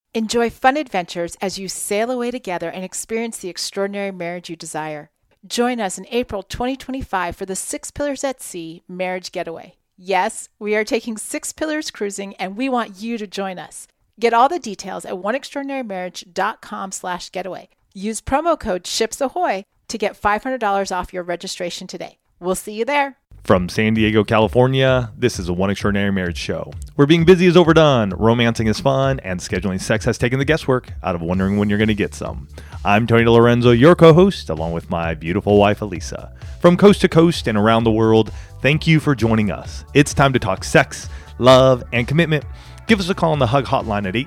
Enjoy fun adventures as you sail away together and experience the extraordinary marriage you desire. Join us in April 2025 for the Six Pillars at Sea Marriage Getaway. Yes, we are taking 6 Pillars cruising, and we want you to join us. Get all the details at oneextraordinarymarriage.com/getaway. Use promo code SHIPSAHOY to get $500 off your registration today. We'll see you there. From San Diego, California, this is a One Extraordinary Marriage show, where being busy is overdone, romancing is fun, and scheduling sex has taken the guesswork out of wondering when you're going to get some. I'm Tony DeLorenzo, your co-host, along with my beautiful wife, Elisa. From coast to coast and around the world, thank you for joining us. It's time to talk sex, love, and commitment. Give us a call on the HUG hotline at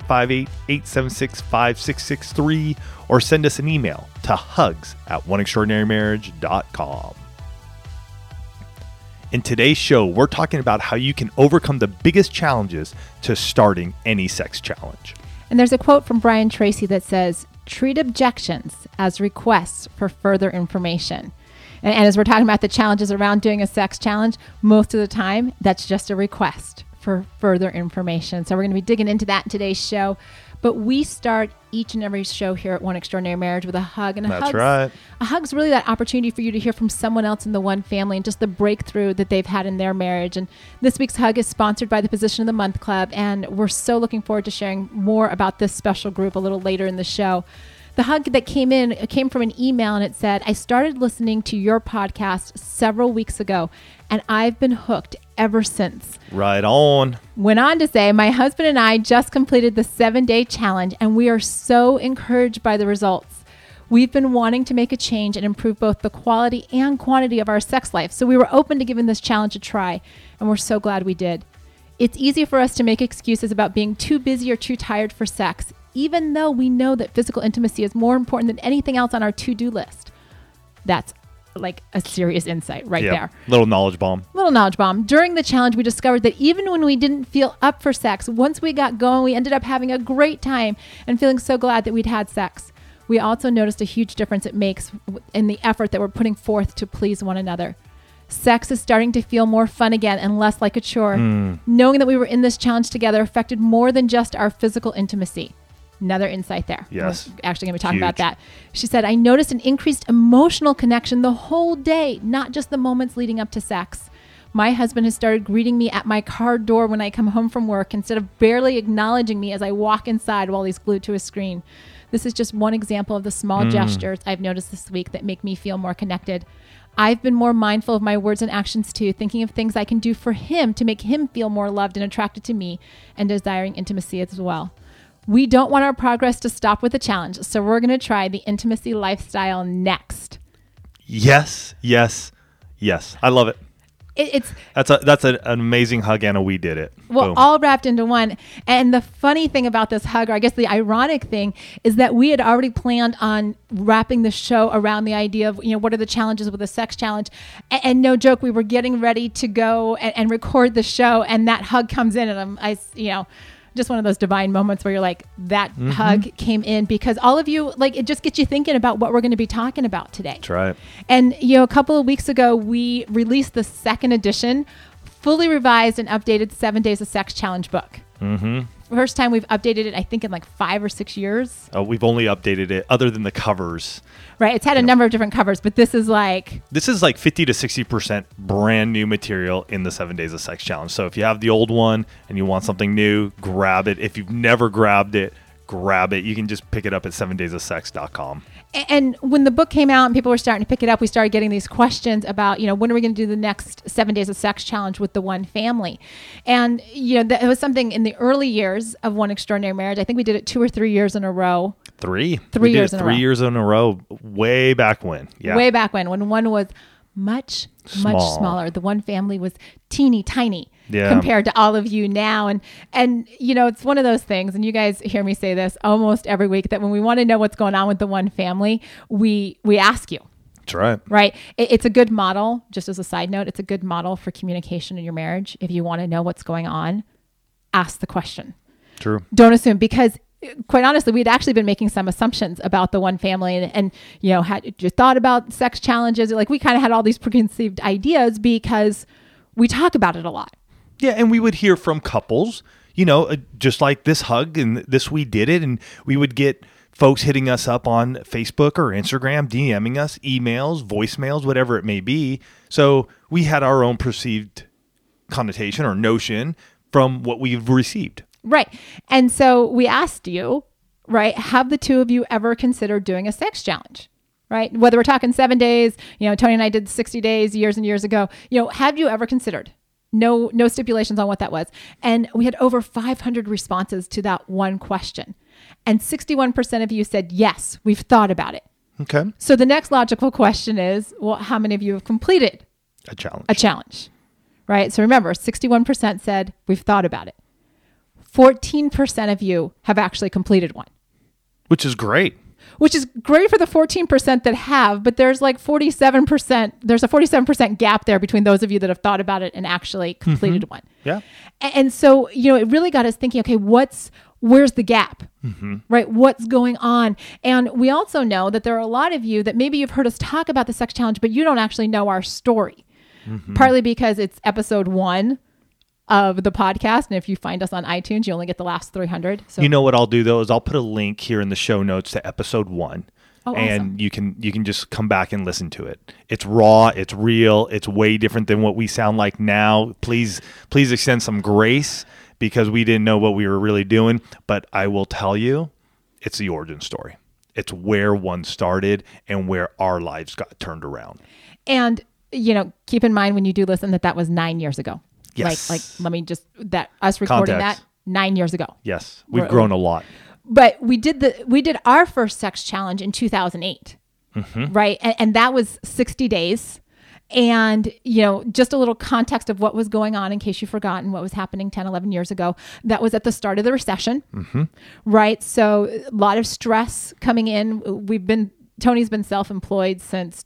858-876-5663 or send us an email to hugs@oneextraordinarymarriage.com. In today's show, we're talking about how you can overcome the biggest challenges to starting any sex challenge. And there's a quote from Brian Tracy that says, treat objections as requests for further information. And as we're talking about the challenges around doing a sex challenge, most of the time, that's just a request for further information. So we're going to be digging into that in today's show. But we start each and every show here at One Extraordinary Marriage with a hug. And That's right. A hug's really that opportunity for you to hear from someone else in the one family and just the breakthrough that they've had in their marriage. And this week's hug is sponsored by the Position of the Month Club. And we're so looking forward to sharing more about this special group a little later in the show. The hug that came from an email, and it said, I started listening to your podcast several weeks ago, and I've been hooked ever since. Right on. Went on to say, my husband and I just completed the 7-day challenge, and we are so encouraged by the results. We've been wanting to make a change and improve both the quality and quantity of our sex life, so we were open to giving this challenge a try, and we're so glad we did. It's easy for us to make excuses about being too busy or too tired for sex, even though we know that physical intimacy is more important than anything else on our to-do list. That's like a serious insight right there. Little knowledge bomb. During the challenge, we discovered that even when we didn't feel up for sex, once we got going, we ended up having a great time and feeling so glad that we'd had sex. We also noticed a huge difference it makes in the effort that we're putting forth to please one another. Sex is starting to feel more fun again and less like a chore. Knowing that we were in this challenge together affected more than just our physical intimacy. Another insight there. Yes. We're actually going to be talking about that. She said, I noticed an increased emotional connection the whole day, not just the moments leading up to sex. My husband has started greeting me at my car door when I come home from work instead of barely acknowledging me as I walk inside while he's glued to his screen. This is just one example of the small gestures I've noticed this week that make me feel more connected. I've been more mindful of my words and actions too, thinking of things I can do for him to make him feel more loved and attracted to me and desiring intimacy as well. We don't want our progress to stop with the challenge, so we're going to try the intimacy lifestyle next. Yes. I love it. That's an amazing hug, Anna. We did it. Well, Boom. all wrapped into one. And the funny thing about this hug, or I guess the ironic thing, is that we had already planned on wrapping the show around the idea of, what are the challenges with a sex challenge? And no joke, we were getting ready to go and record the show, and that hug comes in, and just one of those divine moments where you're like, that hug came in because all of you, it just gets you thinking about what we're going to be talking about today. That's right. And, a couple of weeks ago, we released the second edition, fully revised and updated 7 Days of Sex Challenge book. First time we've updated it, I think, in 5 or 6 years. We've only updated it other than the covers. Right. It's had a number of different covers, but this is 50 to 60% brand new material in the 7 Days of Sex Challenge. So if you have the old one and you want something new, grab it. If you've never grabbed it, grab it. You can just pick it up at 7daysofsex.com. And when the book came out and people were starting to pick it up, we started getting these questions about, when are we going to do the next 7 Days of Sex Challenge with the one family? And, it was something in the early years of One Extraordinary Marriage. I think we did it 2 or 3 years in a row. Three years in a row. 3 years in a row, way back when. Yeah. Way back when one was much smaller. The one family was teeny tiny compared to all of you now. And it's one of those things, and you guys hear me say this almost every week, that when we want to know what's going on with the one family, we ask you. That's right. Right. It's a good model, just as a side note, it's a good model for communication in your marriage. If you want to know what's going on, ask the question. True. Don't assume, because quite honestly, we'd actually been making some assumptions about the one family and had you thought about sex challenges? We kind of had all these preconceived ideas because we talk about it a lot. Yeah. And we would hear from couples, just like this hug and this, we did it. And we would get folks hitting us up on Facebook or Instagram, DMing us, emails, voicemails, whatever it may be. So we had our own perceived connotation or notion from what we've received. Right. And so we asked you, right, have the two of you ever considered doing a sex challenge? Right? Whether we're talking 7 days, Tony and I did 60 days years and years ago, have you ever considered? No stipulations on what that was. And we had over 500 responses to that one question. And 61% of you said, yes, we've thought about it. Okay. So the next logical question is, well, how many of you have completed a challenge? Right? So remember, 61% said we've thought about it. 14% of you have actually completed one. Which is great. Which is great for the 14% that have, but there's like 47%. There's a 47% gap there between those of you that have thought about it and actually completed one. Yeah. And so, it really got us thinking, okay, where's the gap, right? What's going on? And we also know that there are a lot of you that maybe you've heard us talk about the sex challenge, but you don't actually know our story. Partly because it's episode 1 of the podcast. And if you find us on iTunes, you only get the last 300. So you know what I'll do though, is I'll put a link here in the show notes to episode 1. Oh, and awesome. you can just come back and listen to it. It's raw, it's real, it's way different than what we sound like now. Please extend some grace because we didn't know what we were really doing. But I will tell you, it's the origin story. It's where one started and where our lives got turned around. And, keep in mind when you do listen that was 9 years ago. Yes. Like let me just, that us recording Context. that 9 years ago. Yes. We've grown a lot. But we did our first sex challenge in 2008. Right. And that was 60 days. And, just a little context of what was going on in case you've forgotten what was happening 10, 11 years ago. That was at the start of the recession. Right. So a lot of stress coming in. Tony's been self-employed since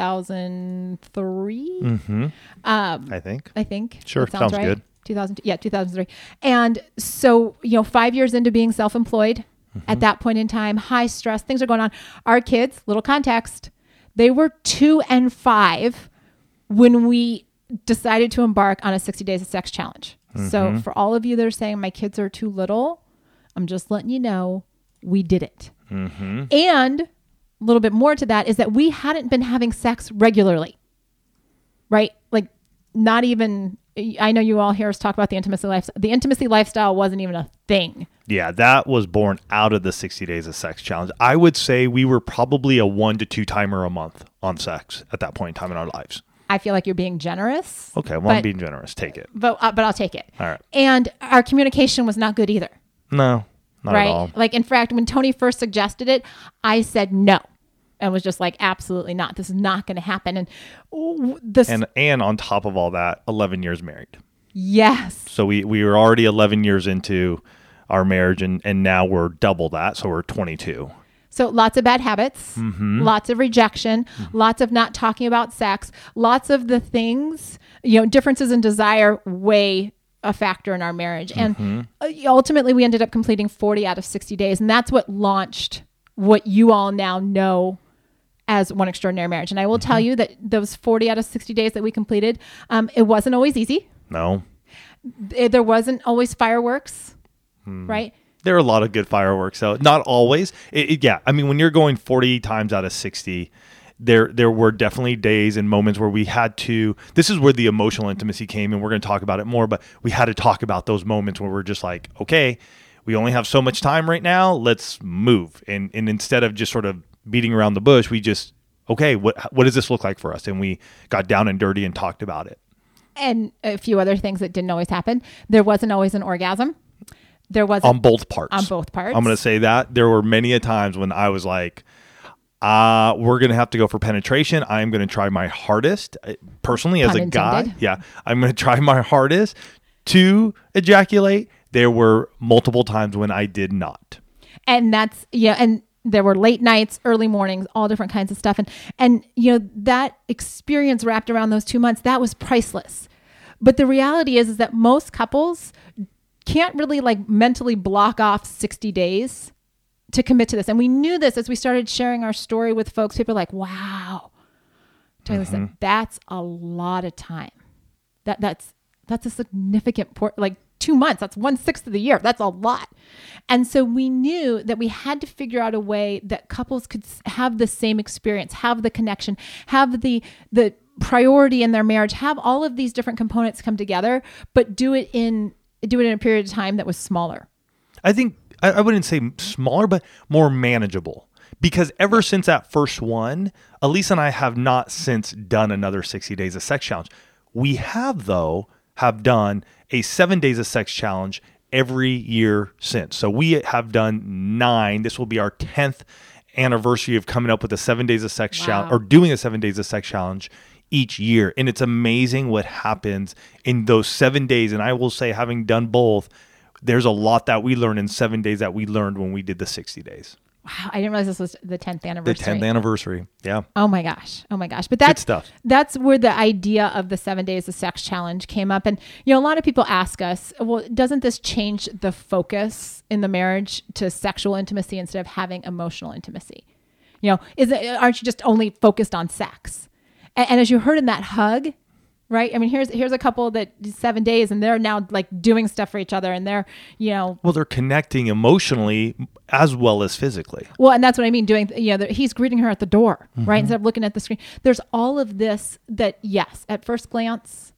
2003. I think. Sure. Sounds right. good. 2003. And so, 5 years into being self-employed at that point in time, high stress, things are going on. Our kids, little context, they were 2 and 5 when we decided to embark on a 60 days of sex challenge. So for all of you that are saying my kids are too little, I'm just letting you know we did it. And a little bit more to that is that we hadn't been having sex regularly, right? Like not even, I know you all hear us talk about the intimacy lifestyle. The intimacy lifestyle wasn't even a thing. Yeah, that was born out of the 60 Days of Sex Challenge. I would say we were probably a 1 to 2 timer a month on sex at that point in time in our lives. I feel like you're being generous. Okay, well, I'm being generous. Take it. But I'll take it. All right. And our communication was not good either. No, not right? at all. Like, in fact, when Tony first suggested it, I said no. And was just like, absolutely not. This is not going to happen. And and on top of all that, 11 years married. Yes. So we were already 11 years into our marriage, and now we're double that. So we're 22. So lots of bad habits, lots of rejection, lots of not talking about sex, lots of the things, differences in desire weigh a factor in our marriage. And ultimately we ended up completing 40 out of 60 days. And that's what launched what you all now know as One Extraordinary Marriage. And I will tell you that those 40 out of 60 days that we completed, it wasn't always easy. No. There wasn't always fireworks, right? There are a lot of good fireworks, though. Not always. Yeah. I mean, when you're going 40 times out of 60, there were definitely days and moments where we had to, this is where the emotional intimacy came, and we're going to talk about it more, but we had to talk about those moments where we're just like, okay, we only have so much time right now. Let's move. And instead of just sort of beating around the bush, we just, okay, what does this look like for us? And we got down and dirty and talked about it. And a few other things that didn't always happen. There wasn't always an orgasm. There wasn't on both parts. On both parts. I'm going to say that there were many a times when I was like, we're going to have to go for penetration. I'm going to try my hardest personally as Pun a guy. intended. Yeah. I'm going to try my hardest to ejaculate. There were multiple times when I did not. And that's, and there were late nights, early mornings, all different kinds of stuff. And that experience wrapped around those 2 months, that was priceless. But the reality is that most couples can't really mentally block off 60 days to commit to this. And we knew this as we started sharing our story with folks. People were like, wow, listen, that's a lot of time. That's a significant 2 months. That's 1/6 of the year. That's a lot. And so we knew that we had to figure out a way that couples could have the same experience, have the connection, have the priority in their marriage, have all of these different components come together, but do it in a period of time that was smaller. I think I wouldn't say smaller, but more manageable. Because ever since that first one, Elise and I have not since done another 60 Days of Sex Challenge. We have done a 7 Days of Sex Challenge every year since. So we have done 9. This will be our 10th anniversary of coming up with a 7 Days of Sex Challenge, or doing a 7 Days of Sex Challenge each year. And it's amazing what happens in those 7 days. And I will say, having done both, there's a lot that we learn in 7 days that we learned when we did the 60 days. Wow, I didn't realize this was the 10th anniversary. The 10th anniversary, yeah. Oh my gosh. But that's good stuff. That's where the idea of the 7 Days of Sex Challenge came up. And, a lot of people ask us, well, doesn't this change the focus in the marriage to sexual intimacy instead of having emotional intimacy? Aren't you just only focused on sex? And as you heard in that hug, right? I mean, here's a couple that 7 days and they're now like doing stuff for each other, and they're, Well, they're connecting emotionally as well as physically. Well, and that's what I mean, he's greeting her at the door, right? Instead of looking at the screen. There's all of this that, yes, at first glance,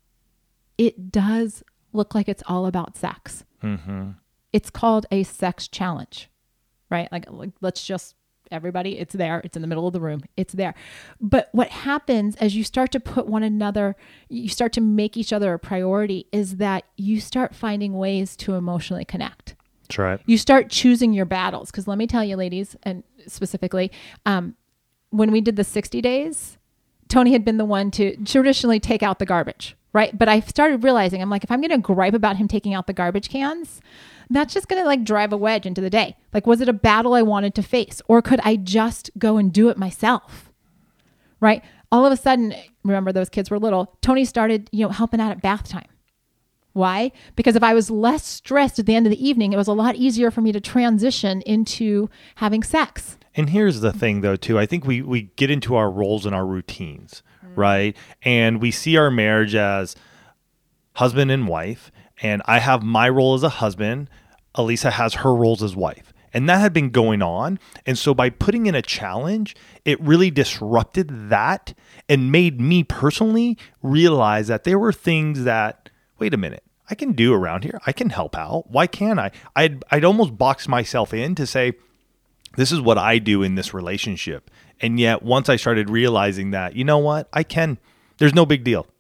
it does look like it's all about sex. Mm-hmm. It's called a sex challenge, right? Like let's just... Everybody, it's there. It's in the middle of the room. It's there. But what happens as you start to put one another, you start to make each other a priority, is that you start finding ways to emotionally connect. That's right. You start choosing your battles. Because let me tell you, ladies, and specifically, when we did the 60 days, Tony had been the one to traditionally take out the garbage, right? But I started realizing, I'm like, if I'm going to gripe about him taking out the garbage cans, that's just going to like drive a wedge into the day. Like, was it a battle I wanted to face, or could I just go and do it myself? Right. All of a sudden, remember those kids were little. Tony started, helping out at bath time. Why? Because if I was less stressed at the end of the evening, it was a lot easier for me to transition into having sex. And here's the thing though, too. I think we get into our roles and our routines, right? And we see our marriage as husband and wife. And I have my role as a husband. Elisa has her roles as wife. And that had been going on. And so by putting in a challenge, it really disrupted that and made me personally realize that there were things that, wait a minute, I can do around here. I can help out. Why can't I? I'd almost box myself in to say, this is what I do in this relationship. And yet once I started realizing that, you know what, I can, there's no big deal.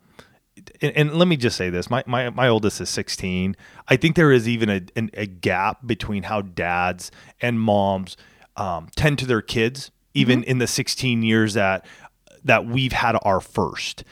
And let me just say this, my oldest is 16. I think there is even a gap between how dads and moms tend to their kids, even in the 16 years that we've had our first.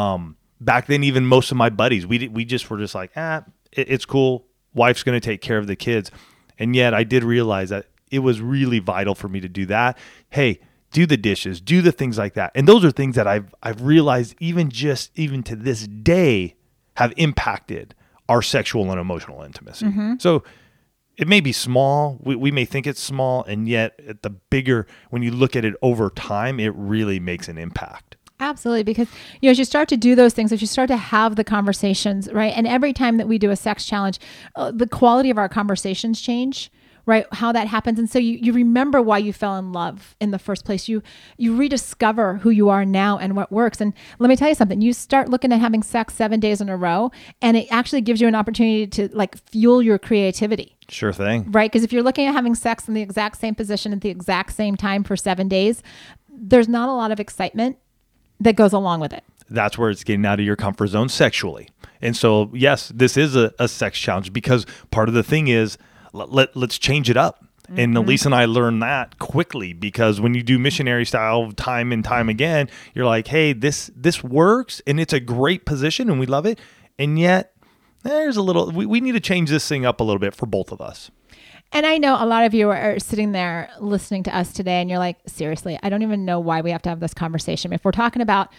Back then, even most of my buddies, we just were just like, it's cool. Wife's going to take care of the kids. And yet I did realize that it was really vital for me to do that. Hey, do the dishes, do the things like that. And those are things that I've realized even to this day have impacted our sexual and emotional intimacy. Mm-hmm. So it may be small. We may think it's small. And yet at the bigger, when you look at it over time, it really makes an impact. Absolutely. Because, as you start to do those things, as you start to have the conversations, right? And every time that we do a sex challenge, the quality of our conversations change. Right? How that happens. And so you remember why you fell in love in the first place. You rediscover who you are now and what works. And let me tell you something, you start looking at having sex 7 days in a row, and it actually gives you an opportunity to like fuel your creativity. Sure thing. Right? Because if you're looking at having sex in the exact same position at the exact same time for 7 days, there's not a lot of excitement that goes along with it. That's where it's getting out of your comfort zone sexually. And so, yes, this is a sex challenge, because part of the thing is, let's change it up. Mm-hmm. And Elise and I learned that quickly, because when you do missionary style time and time again, you're like, hey, this works and it's a great position and we love it. And yet there's a little, we need to change this thing up a little bit for both of us. And I know a lot of you are sitting there listening to us today and you're like, seriously, I don't even know why we have to have this conversation. If we're talking about,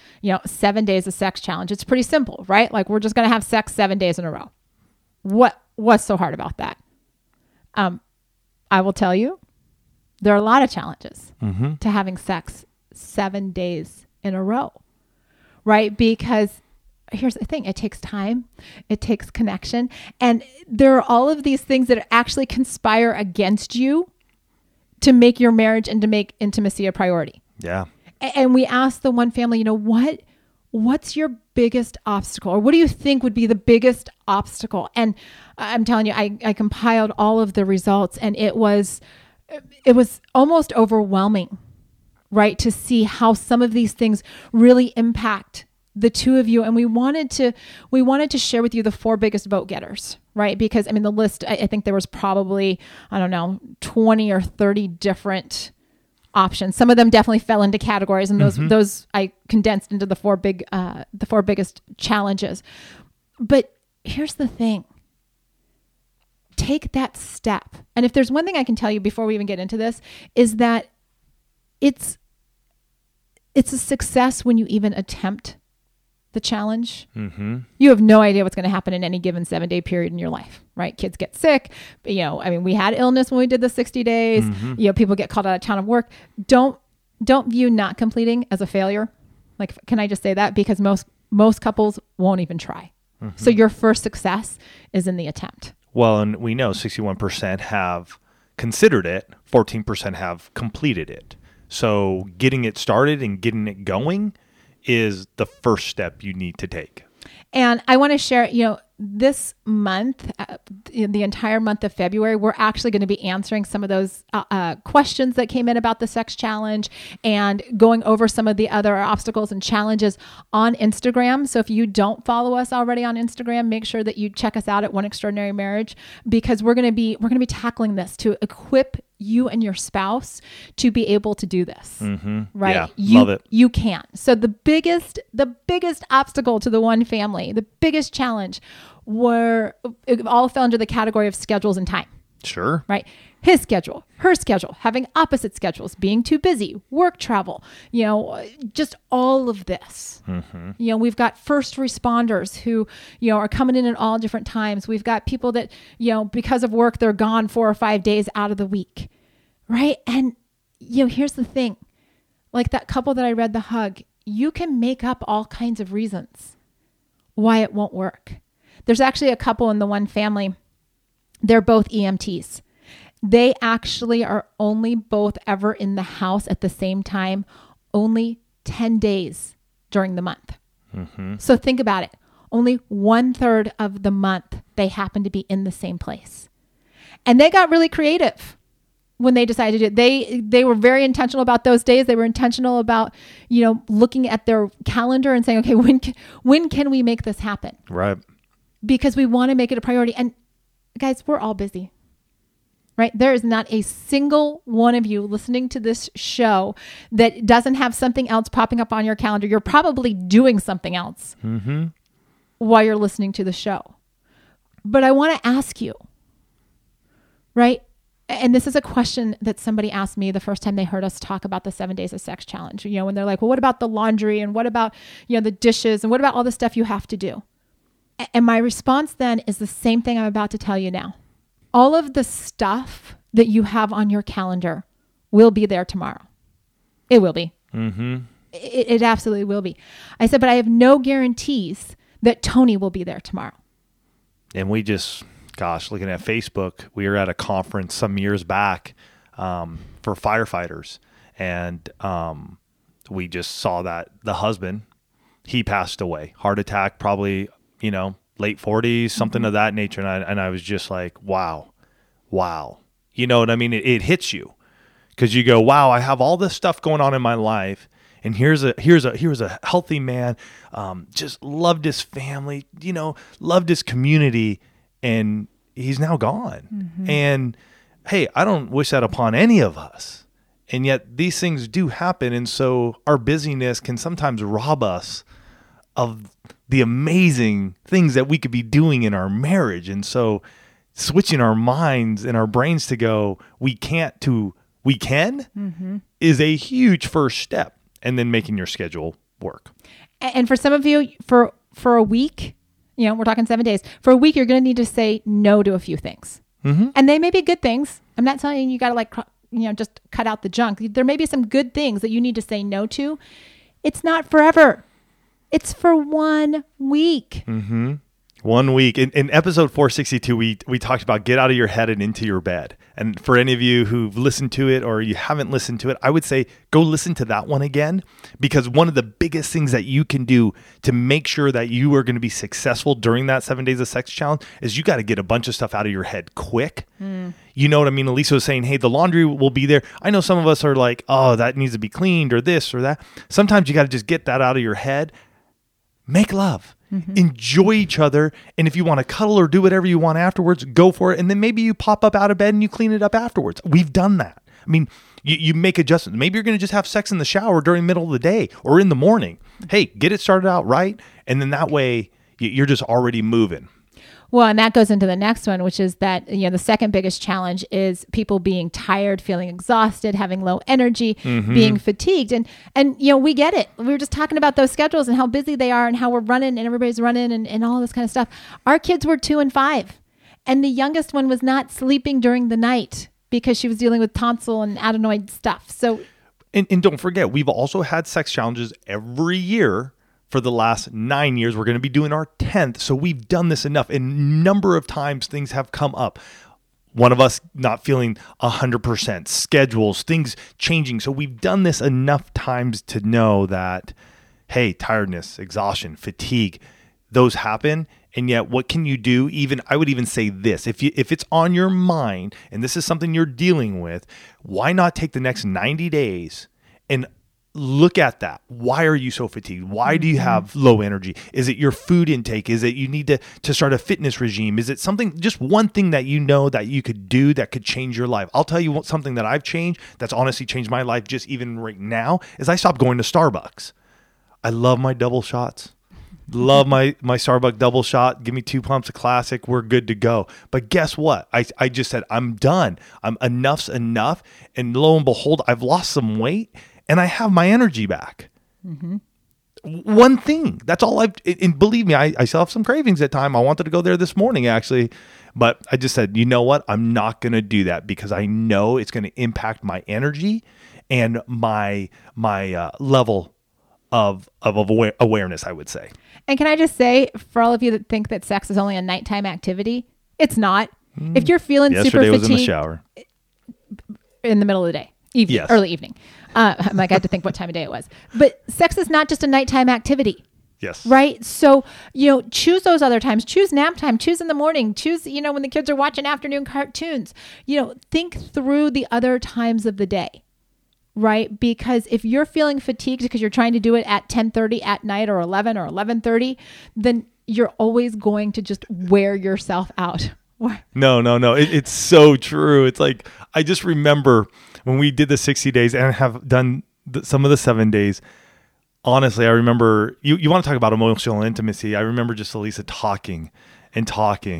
7 days of sex challenge, it's pretty simple, right? Like, we're just going to have sex 7 days in a row. What's so hard about that? I will tell you, there are a lot of challenges to having sex 7 days in a row, right? Because here's the thing. It takes time. It takes connection. And there are all of these things that actually conspire against you to make your marriage and to make intimacy a priority. Yeah. And we asked the one family, what's your biggest obstacle? Or what do you think would be the biggest obstacle? And I'm telling you, I compiled all of the results, and it was almost overwhelming, right? To see how some of these things really impact the two of you. And we wanted to share with you the 4 biggest vote getters, right? Because I mean, the list, I think there was probably, 20 or 30 different options. Some of them definitely fell into categories, and those I condensed into the 4 biggest challenges. But here's the thing. Take that step. And if there's one thing I can tell you before we even get into this, is that it's a success when you even attempt the challenge. You have no idea what's going to happen in any given 7-day period in your life, right? Kids get sick. We had illness when we did the 60 days. People get called out of town of work. Don't view not completing as a failure. Like, can I just say that? Because most couples won't even try. So your first success is in the attempt. Well, and we know 61% have considered it, 14% have completed it. So getting it started and getting it going is the first step you need to take. And I want to share, this month, the entire month of February, we're actually going to be answering some of those questions that came in about the sex challenge and going over some of the other obstacles and challenges on Instagram. So if you don't follow us already on Instagram, make sure that you check us out at One Extraordinary Marriage, because we're going to be tackling this to equip you and your spouse to be able to do this, right? Yeah, love it. You can. So the biggest obstacle to the one family, the biggest challenge, it all fell under the category of schedules and time. Sure. Right. His schedule, her schedule, having opposite schedules, being too busy, work travel, just all of this. We've got first responders who, are coming in at all different times. We've got people that, because of work, they're gone 4 or 5 days out of the week. Right. And, here's the thing, like that couple that I read the hug, you can make up all kinds of reasons why it won't work. There's actually a couple in the one family. They're both EMTs. They actually are only both ever in the house at the same time, only 10 days during the month. So think about it. Only 1/3 of the month they happen to be in the same place. And they got really creative when they decided it. They were very intentional about those days. They were intentional about, looking at their calendar and saying, okay, when can we make this happen? Right. Because we want to make it a priority. And guys, we're all busy, right? There is not a single one of you listening to this show that doesn't have something else popping up on your calendar. You're probably doing something else while you're listening to the show. But I want to ask you, right? And this is a question that somebody asked me the first time they heard us talk about the 7 days of sex challenge, when they're like, well, what about the laundry? And what about, the dishes? And what about all the stuff you have to do? And my response then is the same thing I'm about to tell you now. All of the stuff that you have on your calendar will be there tomorrow. It will be. It absolutely will be. I said, but I have no guarantees that Tony will be there tomorrow. And we just, looking at Facebook, we were at a conference some years back for firefighters. And we just saw that the husband, he passed away. Heart attack, probably, late 40s, something of that nature. And I was just like, wow. You know what I mean? It hits you because you go, wow, I have all this stuff going on in my life. And here's a healthy man, just loved his family, loved his community, and he's now gone. And hey, I don't wish that upon any of us. And yet these things do happen. And so our busyness can sometimes rob us of the amazing things that we could be doing in our marriage. And so switching our minds and our brains to go, we can't to we can is a huge first step. And then making your schedule work. And for some of you, for a week, we're talking 7 days, for a week, you're going to need to say no to a few things. And they may be good things. I'm not telling you got to just cut out the junk. There may be some good things that you need to say no to. It's not forever. It's for 1 week. 1 week. In episode 462, we talked about get out of your head and into your bed. And for any of you who've listened to it or you haven't listened to it, I would say go listen to that one again, because one of the biggest things that you can do to make sure that you are going to be successful during that 7 days of sex challenge is you got to get a bunch of stuff out of your head quick. You know what I mean? Elisa was saying, hey, the laundry will be there. I know some of us are like, oh, that needs to be cleaned or this or that. Sometimes you got to just get that out of your head. Make love. Enjoy each other. And if you want to cuddle or do whatever you want afterwards, go for it. And then maybe you pop up out of bed and you clean it up afterwards. We've done that. I mean, you make adjustments. Maybe you're going to just have sex in the shower during the middle of the day or in the morning. Hey, get it started out right. And then that way you're just already moving. Well, and that goes into the next one, which is that, the second biggest challenge is people being tired, feeling exhausted, having low energy, being fatigued. And we get it. We were just talking about those schedules and how busy they are and how we're running and everybody's running and all this kind of stuff. Our kids were 2 and 5, and the youngest one was not sleeping during the night because she was dealing with tonsil and adenoid stuff. So, and don't forget, we've also had sex challenges every year. For the last 9 years, we're going to be doing our 10th. So we've done this enough. And a number of times things have come up. One of us not feeling 100%, schedules, things changing. So we've done this enough times to know that, hey, tiredness, exhaustion, fatigue, those happen. And yet what can you do? I would even say this, if it's on your mind and this is something you're dealing with, why not take the next 90 days and look at that. Why are you so fatigued? Why do you have low energy? Is it your food intake? Is it you need to start a fitness regime? Is it something, just one thing that you know that you could do that could change your life? I'll tell you something that I've changed that's honestly changed my life just even right now is I stopped going to Starbucks. I love my double shots. Love my Starbucks double shot. Give me 2 pumps of classic. We're good to go. But guess what? I just said, I'm done. Enough's enough. And lo and behold, I've lost some weight. And I have my energy back. One thing. That's all and believe me, I still have some cravings at time. I wanted to go there this morning, actually. But I just said, you know what? I'm not going to do that because I know it's going to impact my energy and my level of awareness, I would say. And can I just say, for all of you that think that sex is only a nighttime activity, it's not. If you're feeling super fatigued. Yesterday was in the shower. In the middle of the day. Early evening. I had to think what time of day it was. But sex is not just a nighttime activity. Yes. Right? So, choose those other times. Choose nap time. Choose in the morning. Choose, when the kids are watching afternoon cartoons. Think through the other times of the day. Right? Because if you're feeling fatigued because you're trying to do it at 10:30 at night or 11 or 11:30, then you're always going to just wear yourself out. No. It's so true. It's like, I just remember when we did the 60 days and have done some of the 7 days, honestly, I remember, you want to talk about emotional intimacy. I remember just Elisa talking. And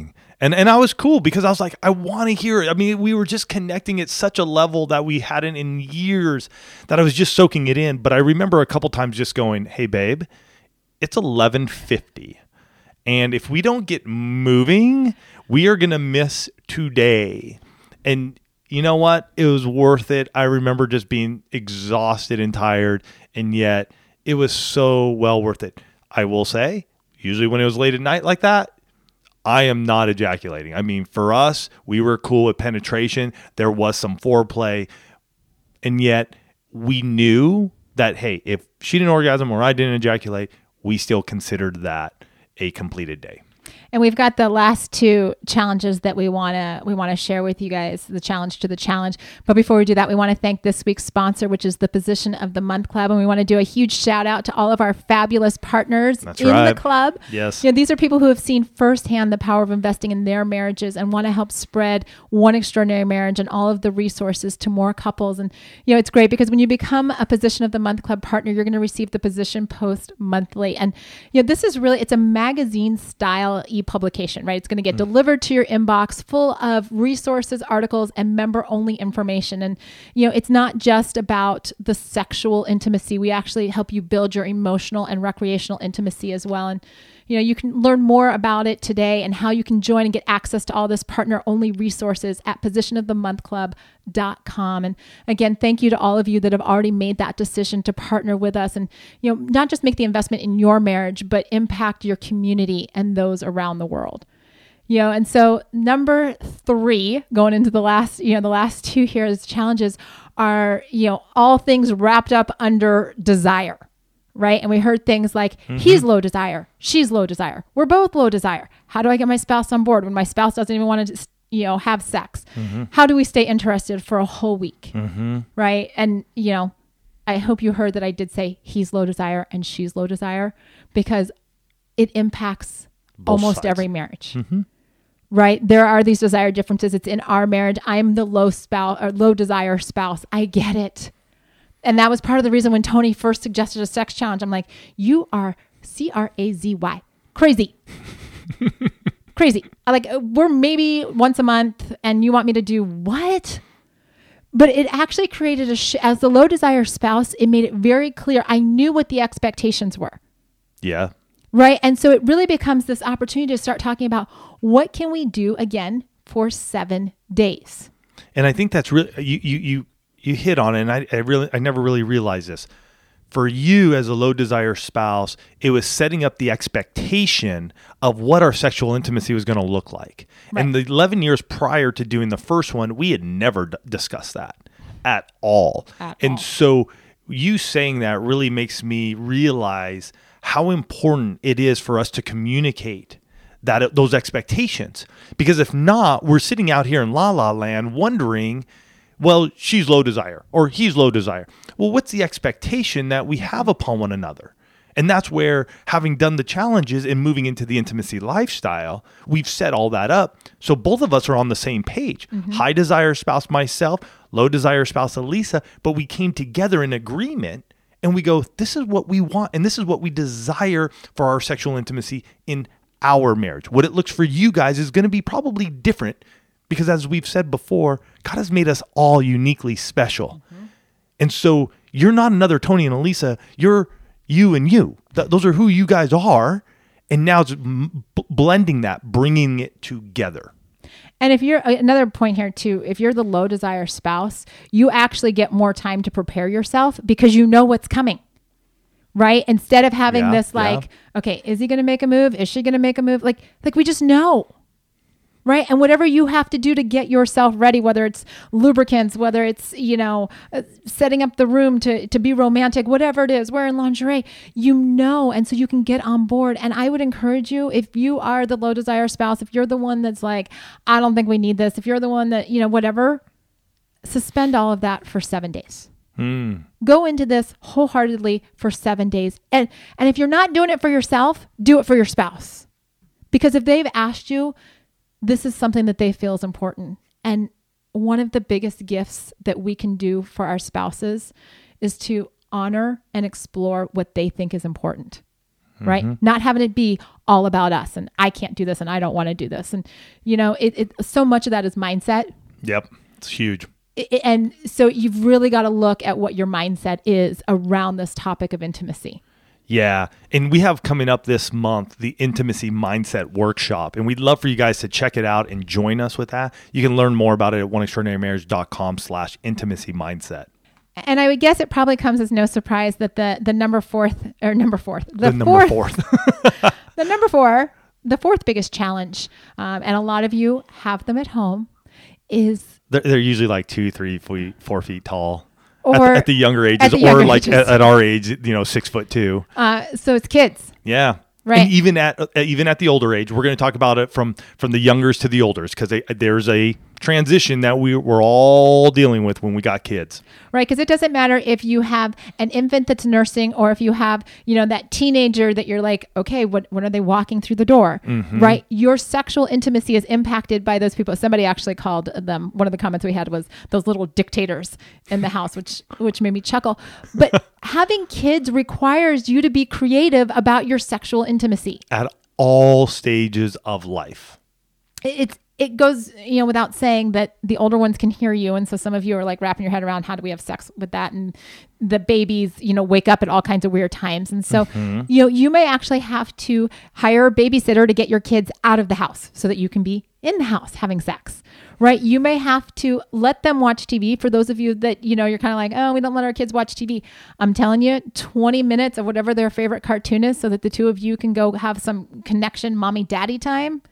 I was cool because I was like, I want to hear it. I mean, we were just connecting at such a level that we hadn't in years that I was just soaking it in. But I remember a couple times just going, hey, babe, it's 11:50. And if we don't get moving, we are going to miss today. And you know what? It was worth it. I remember just being exhausted and tired, and yet it was so well worth it. I will say, usually when it was late at night like that, I am not ejaculating. I mean, for us, we were cool with penetration. There was some foreplay, and yet we knew that, hey, if she didn't orgasm or I didn't ejaculate, we still considered that a completed day. And we've got the last 2 challenges that we want to share with you guys, the challenge to the challenge. But before we do that, we want to thank this week's sponsor, which is the Position of the Month Club. And we want to do a huge shout out to all of our fabulous partners the club. Yes. These are people who have seen firsthand the power of investing in their marriages and want to help spread One Extraordinary Marriage and all of the resources to more couples. And, it's great because when you become a Position of the Month Club partner, you're going to receive the Position Post monthly. And, this is really, it's a magazine style publication, right? It's going to get delivered to your inbox full of resources, articles, and member-only information. And, it's not just about the sexual intimacy. We actually help you build your emotional and recreational intimacy as well. And, You can learn more about it today and how you can join and get access to all this partner-only resources at positionofthemonthclub.com. And again, thank you to all of you that have already made that decision to partner with us and, not just make the investment in your marriage, but impact your community and those around the world. And so number 3, going into the last two here as challenges are, all things wrapped up under desire, right? And we heard things like, he's low desire, she's low desire, we're both low desire. How do I get my spouse on board when my spouse doesn't even want to, have sex? How do we stay interested for a whole week, right? And, I hope you heard that I did say he's low desire and she's low desire because it impacts Both almost sides. every marriage. Right? There are these desire differences. It's in our marriage. I'm the low desire spouse. I get it. And that was part of the reason when Tony first suggested a sex challenge. I'm like, you are crazy. Crazy. Crazy. We're maybe once a month and you want me to do what? But it actually created as the low desire spouse, it made it very clear. I knew what the expectations were. Yeah. Right. And so it really becomes this opportunity to start talking about what can we do again for 7 days. And I think that's really, you hit on it. And I never really realized this. For you as a low desire spouse, it was setting up the expectation of what our sexual intimacy was going to look like. Right. And the 11 years prior to doing the first one, we had never discussed that at all. So you saying that really makes me realize how important it is for us to communicate those expectations. Because if not, we're sitting out here in la la land wondering, well, she's low desire or he's low desire. Well, what's the expectation that we have upon one another? And that's where, having done the challenges and moving into the intimacy lifestyle, we've set all that up. So both of us are on the same page. High desire spouse myself, low desire spouse Elisa, but we came together in agreement and we go, this is what we want and this is what we desire for our sexual intimacy in our marriage. What it looks for you guys is going to be probably different because, as we've said before, God has made us all uniquely special. And so you're not another Tony and Elisa. You're you and you. Those are who you guys are. And now it's blending that, bringing it together. And if you're, another point here too, if you're the low desire spouse, you actually get more time to prepare yourself because you know what's coming, right? Instead of having okay, is he going to make a move? Is she going to make a move? Like we just know, right? And whatever you have to do to get yourself ready, whether it's lubricants, whether it's, setting up the room to be romantic, whatever it is, wearing lingerie, and so you can get on board. And I would encourage you, if you are the low desire spouse, if you're the one that's like, I don't think we need this, if you're the one that, whatever, suspend all of that for 7 days. Go into this wholeheartedly for 7 days. And if you're not doing it for yourself, do it for your spouse. Because if they've asked you, this is something that they feel is important. And one of the biggest gifts that we can do for our spouses is to honor and explore what they think is important, right? Not having it be all about us and I can't do this and I don't want to do this. And, so much of that is mindset. Yep. It's huge. And so you've really got to look at what your mindset is around this topic of intimacy. Yeah. And we have coming up this month, the Intimacy Mindset Workshop. And we'd love for you guys to check it out and join us with that. You can learn more about it at oneextraordinarymarriage.com/intimacy mindset. And I would guess it probably comes as no surprise that the number four, the fourth biggest challenge, and a lot of you have them at home, is... They're usually like 2, 3, 4 feet tall. Or at the younger ages, or like at our age, 6'2". So it's kids. Yeah. Right. And even at the older age, we're going to talk about it from the youngers to the olders, because there's a transition that we're all dealing with when we got kids. Right. Because it doesn't matter if you have an infant that's nursing or if you have, that teenager that you're like, okay, when are they walking through the door? Right. Your sexual intimacy is impacted by those people. Somebody actually called them, one of the comments we had was those little dictators in the house, which made me chuckle. But having kids requires you to be creative about your sexual intimacy. At all stages of life. it goes, without saying that the older ones can hear you. And so some of you are like wrapping your head around, how do we have sex with that? And the babies, wake up at all kinds of weird times. And so, you may actually have to hire a babysitter to get your kids out of the house so that you can be in the house having sex, right? You may have to let them watch TV. For those of you that, you're kind of like, oh, we don't let our kids watch TV. I'm telling you, 20 minutes of whatever their favorite cartoon is so that the two of you can go have some connection, mommy, daddy time.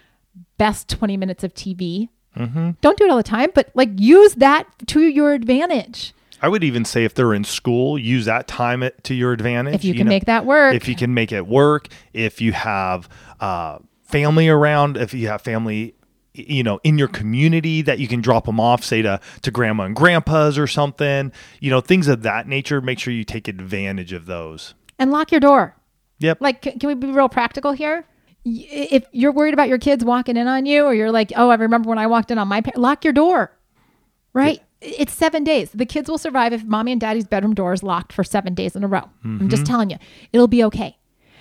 Best 20 minutes of TV. Don't do it all the time, but use that to your advantage. I would even say if they're in school, use that time to your advantage. If you can make that work. If you can make it work, if you have family around, if you have family, in your community that you can drop them off, say to grandma and grandpa's or something, things of that nature, make sure you take advantage of those. And lock your door. Yep. Can we be real practical here? If you're worried about your kids walking in on you, or you're like, oh, I remember when I walked in on my parents, lock your door, right? It's 7 days. The kids will survive if mommy and daddy's bedroom door is locked for 7 days in a row. I'm just telling you, it'll be okay.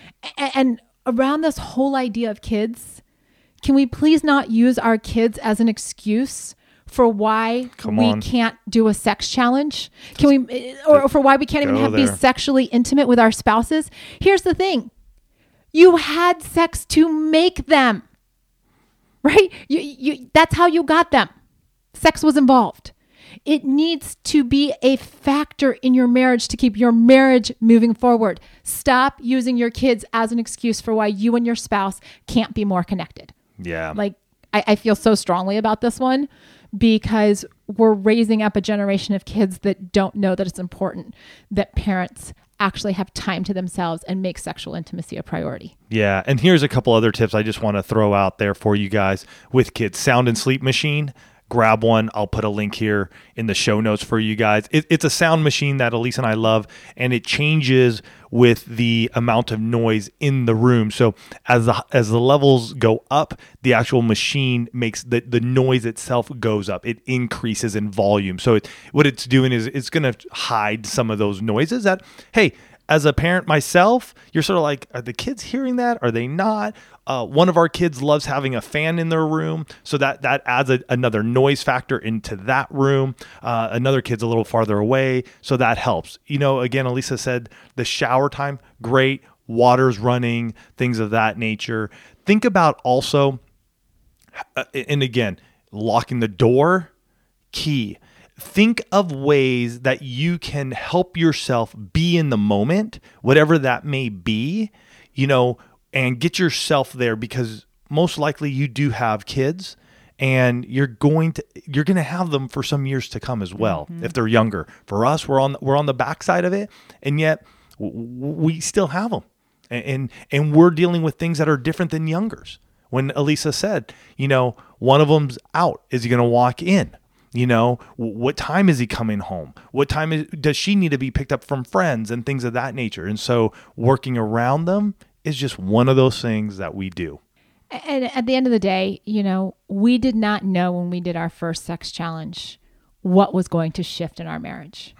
And around this whole idea of kids, can we please not use our kids as an excuse for why we can't do a sex challenge? Can we, or for why we can't even be sexually intimate with our spouses? Here's the thing. You had sex to make them, right? That's how you got them. Sex was involved. It needs to be a factor in your marriage to keep your marriage moving forward. Stop using your kids as an excuse for why you and your spouse can't be more connected. Yeah. I feel so strongly about this one because we're raising up a generation of kids that don't know that it's important that parents actually have time to themselves and make sexual intimacy a priority. Yeah. And here's a couple other tips I just want to throw out there for you guys with kids. Sound and sleep machine. Grab one. I'll put a link here in the show notes for you guys. It's a sound machine that Elise and I love, and it changes with the amount of noise in the room. So as the levels go up, the actual machine makes the noise itself goes up. It increases in volume. So what it's doing is it's going to hide some of those noises that, hey, as a parent myself, you're sort of like, are the kids hearing that? Are they not? One of our kids loves having a fan in their room, so that adds another noise factor into that room. Another kid's a little farther away, so that helps. Again, Elisa said the shower time, great. Water's running, things of that nature. Think about also, and again, locking the door, key. Think of ways that you can help yourself be in the moment, whatever that may be, and get yourself there, because most likely you do have kids and you're going to have them for some years to come as well. If they're younger. For us, we're on the backside of it, and yet we still have them. And we're dealing with things that are different than youngers. When Elisa said, one of them's out, is he going to walk in? What time is he coming home? What time does she need to be picked up from friends and things of that nature? And so working around them is just one of those things that we do. And at the end of the day, we did not know when we did our first sex challenge what was going to shift in our marriage.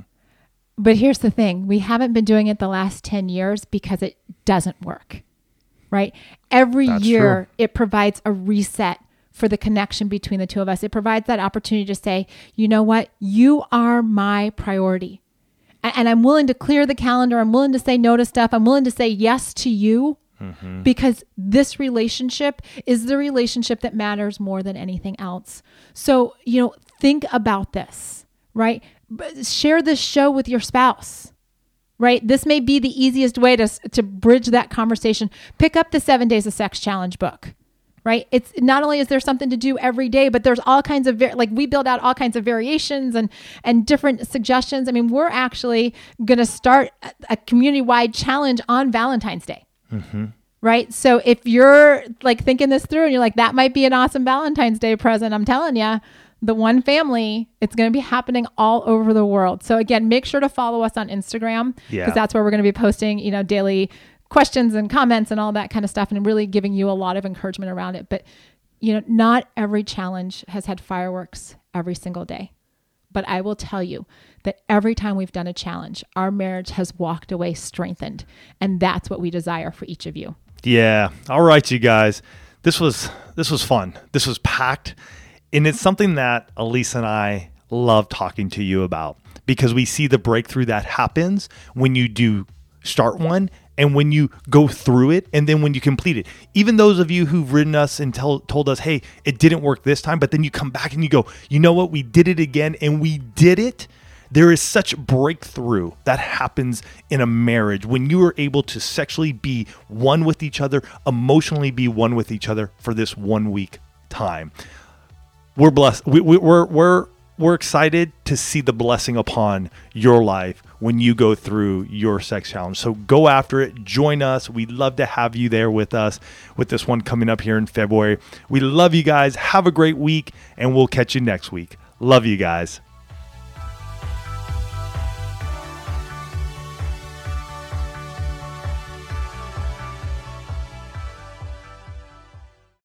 But here's the thing. We haven't been doing it the last 10 years because it doesn't work, right? Every year it provides a reset for the connection between the two of us. It provides that opportunity to say, you know what? You are my priority. And I'm willing to clear the calendar. I'm willing to say no to stuff. I'm willing to say yes to you because this relationship is the relationship that matters more than anything else. So, think about this, right? Share this show with your spouse, right? This may be the easiest way to bridge that conversation. Pick up the 7 Days of Sex Challenge book. Right? It's not only is there something to do every day, but there's all kinds of, we build out all kinds of variations and different suggestions. I mean, we're actually going to start a community-wide challenge on Valentine's Day. Right? So if you're thinking this through and you're like, that might be an awesome Valentine's Day present, I'm telling you, the One Family, it's going to be happening all over the world. So again, make sure to follow us on Instagram because that's where we're going to be posting, daily questions and comments and all that kind of stuff, and really giving you a lot of encouragement around it. But, not every challenge has had fireworks every single day. But I will tell you that every time we've done a challenge, our marriage has walked away strengthened. And that's what we desire for each of you. Yeah. All right, you guys. This was fun. This was packed. And it's something that Elise and I love talking to you about, because we see the breakthrough that happens when you do start one and when you go through it and then when you complete it. Even those of you who've written us and told us, hey, it didn't work this time, but then you come back and you go, you know what? We did it again and we did it. There is such breakthrough that happens in a marriage when you are able to sexually be one with each other, emotionally be one with each other for this 1 week time. We're blessed. We're excited to see the blessing upon your life when you go through your sex challenge. So go after it. Join us. We'd love to have you there with us with this one coming up here in February. We love you guys. Have a great week, and we'll catch you next week. Love you guys.